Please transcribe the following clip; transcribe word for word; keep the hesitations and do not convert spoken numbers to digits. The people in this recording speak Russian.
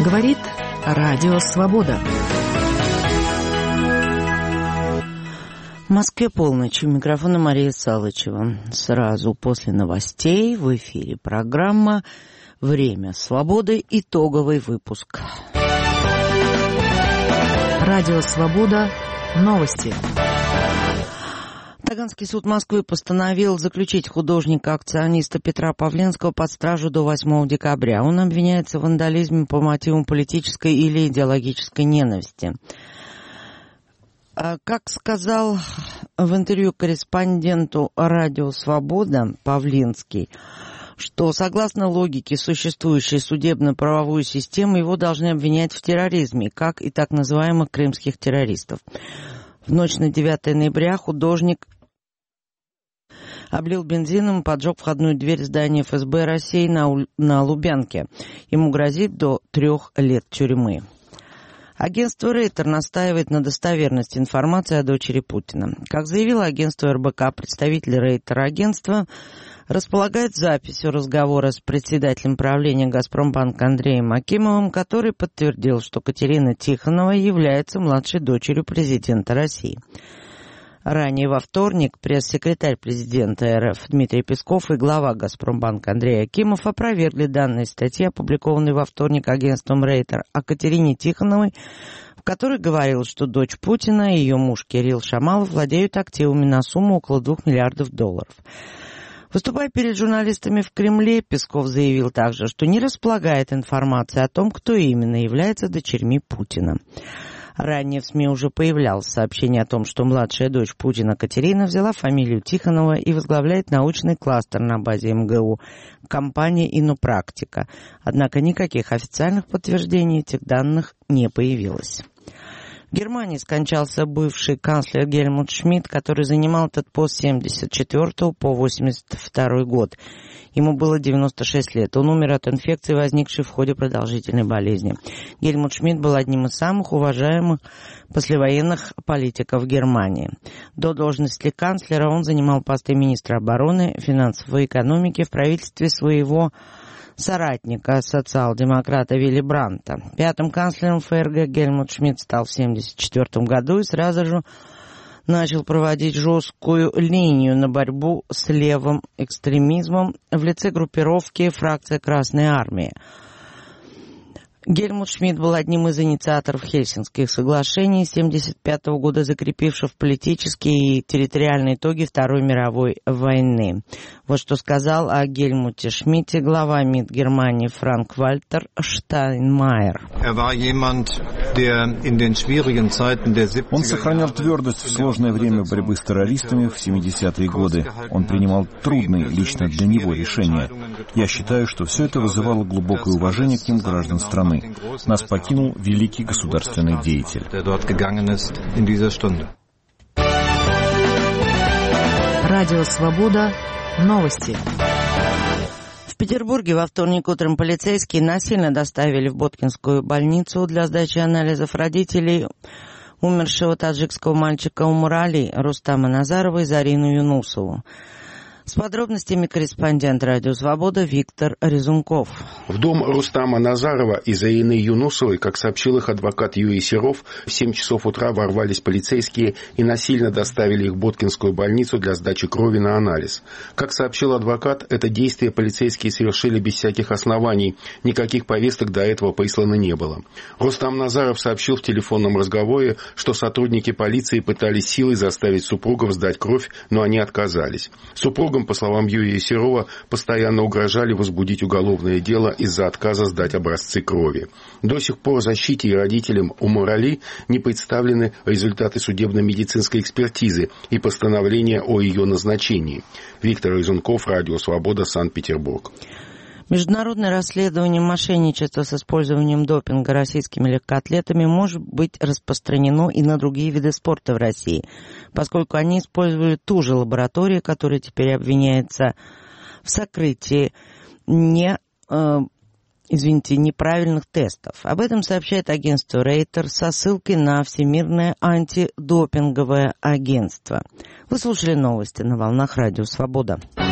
Говорит Радио Свобода. В Москве полночь. У микрофона Мария Салычева. Сразу после новостей в эфире программа «Время свободы». Итоговый выпуск. Радио Свобода. Новости. Таганский суд Москвы постановил заключить художника-акциониста Петра Павленского под стражу до восьмого декабря. Он обвиняется в вандализме по мотивам политической или идеологической ненависти. Как сказал в интервью корреспонденту «Радио Свобода» Павленский, что согласно логике существующей судебно-правовой системы его должны обвинять в терроризме, как и так называемых крымских террористов. В ночь на девятое ноября художник облил бензином и поджег входную дверь здания эф эс бэ России на, У... на Лубянке. Ему грозит до трех лет тюрьмы. Агентство «Рейтер» настаивает на достоверности информации о дочери Путина. Как заявило агентство эр бэ ка, представитель «Рейтер» агентства располагает записью разговора с председателем правления «Газпромбанка» Андреем Акимовым, который подтвердил, что Катерина Тихонова является младшей дочерью президента России. Ранее во вторник пресс-секретарь президента эр эф Дмитрий Песков и глава «Газпромбанка» Андрей Акимов опровергли данные статьи, опубликованные во вторник агентством «Рейтер» о Катерине Тихоновой, в которой говорилось, что дочь Путина и ее муж Кирилл Шамалов владеют активами на сумму около двух миллиардов долларов. Выступая перед журналистами в Кремле, Песков заявил также, что не располагает информацией о том, кто именно является дочерьми Путина. Ранее в СМИ уже появлялось сообщение о том, что младшая дочь Путина Катерина взяла фамилию Тихонова и возглавляет научный кластер на базе эм гэ у компании «Иннопрактика». Однако никаких официальных подтверждений этих данных не появилось. В Германии скончался бывший канцлер Гельмут Шмидт, который занимал этот пост с семьдесят четвёртого по восемьдесят второй год. Ему было девяносто шесть лет. Он умер от инфекции, возникшей в ходе продолжительной болезни. Гельмут Шмидт был одним из самых уважаемых послевоенных политиков Германии. До должности канцлера он занимал посты министра обороны, финансов и экономики в правительстве своего соратника, социал-демократа Вилли Брандта. Пятым канцлером эф эр гэ Гельмут Шмидт стал в семьдесят четвёртом году и сразу же начал проводить жесткую линию на борьбу с левым экстремизмом в лице группировки «Фракция Красной Армии». Гельмут Шмидт был одним из инициаторов Хельсинских соглашений семьдесят пятого года, закрепивших политические и территориальные итоги Второй мировой войны. Вот что сказал о Гельмуте Шмидте глава МИД Германии Франк-Вальтер Штайнмайер. Он сохранял твердость в сложное время борьбы с террористами в семидесятые годы. Он принимал трудные лично для него решения. Я считаю, что все это вызывало глубокое уважение к ним граждан страны. Нас покинул великий государственный деятель. Радио Свобода. Новости. В Петербурге во вторник утром полицейские насильно доставили в Боткинскую больницу для сдачи анализов родителей умершего таджикского мальчика Умурали Рустама Назарова и Зарину Юнусову. С подробностями корреспондент «Радио Свобода» Виктор Резунков. В дом Рустама Назарова и Зарины Юнусовой, как сообщил их адвокат Юрий Серов, в семь часов утра ворвались полицейские и насильно доставили их в Боткинскую больницу для сдачи крови на анализ. Как сообщил адвокат, это действие полицейские совершили без всяких оснований, никаких повесток до этого прислано не было. Рустам Назаров сообщил в телефонном разговоре, что сотрудники полиции пытались силой заставить супругов сдать кровь, но они отказались. Супругам, по словам Юрия Серова, постоянно угрожали возбудить уголовное дело из-за отказа сдать образцы крови. До сих пор защите и родителям Умурали не представлены результаты судебно-медицинской экспертизы и постановления о ее назначении. Виктор Резунков, Радио Свобода, Санкт-Петербург. Международное расследование мошенничества с использованием допинга российскими легкоатлетами может быть распространено и на другие виды спорта в России, поскольку они использовали ту же лабораторию, которая теперь обвиняется в сокрытии не, э, извините, неправильных тестов. Об этом сообщает агентство «Рейтер» со ссылкой на Всемирное антидопинговое агентство. Вы слушали новости на волнах Радио Свобода.